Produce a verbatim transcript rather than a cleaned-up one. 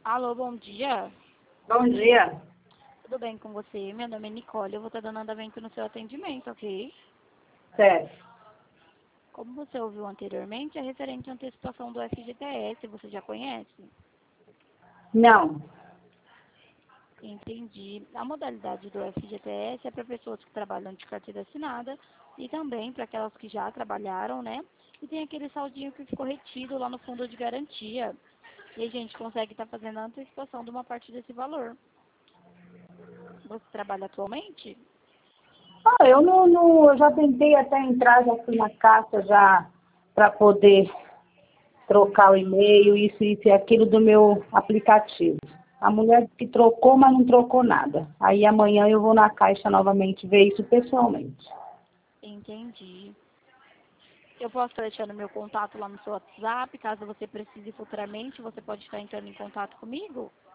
Alô, bom dia. Bom dia. Tudo bem com você? Meu nome é Nicole, eu vou estar dando andamento no seu atendimento, ok? Certo. Como você ouviu anteriormente, é referente à antecipação do F G T S, você já conhece? Não. Entendi. A modalidade do F G T S é para pessoas que trabalham de carteira assinada e também para aquelas que já trabalharam, né? E tem aquele saldinho que ficou retido lá no fundo de garantia. E a gente consegue estar fazendo a antecipação de uma parte desse valor. Você trabalha atualmente? Ah, eu não, não, eu já tentei até entrar, já fui na caixa já para poder trocar o e-mail, isso, isso e aquilo do meu aplicativo. A mulher que trocou, mas não trocou nada. Aí amanhã eu vou na caixa novamente ver isso pessoalmente. Entendi. Eu posso estar deixando meu contato lá no seu WhatsApp, caso você precise futuramente, você pode estar entrando em contato comigo?